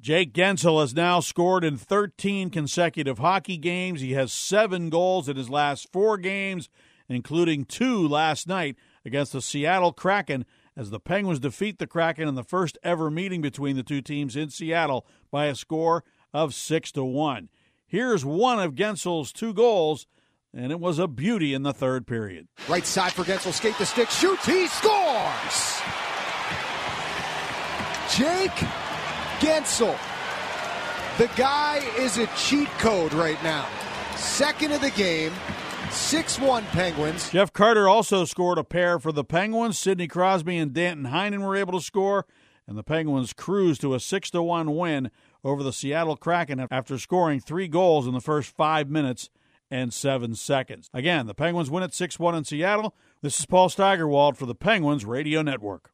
Jake Guentzel has now scored in 13 consecutive hockey games. He has 7 goals in his last 4 games, including 2 last night against the Seattle Kraken, as the Penguins defeat the Kraken in the first ever meeting between the two teams in Seattle by a score of 6-1. Here's one of Guentzel's 2 goals, and it was a beauty in the third period. Right side for Guentzel, skate the stick, shoots, he scores! Jake Guentzel. The guy is a cheat code right now. Second of the game, 6-1 Penguins. Jeff Carter also scored a pair for the Penguins. Sidney Crosby and Danton Heinen were able to score, and the Penguins cruised to a 6-1 win over the Seattle Kraken after scoring 3 goals in the first 5 minutes and 7 seconds. Again, the Penguins win at 6-1 in Seattle. This is Paul Steigerwald for the Penguins Radio Network.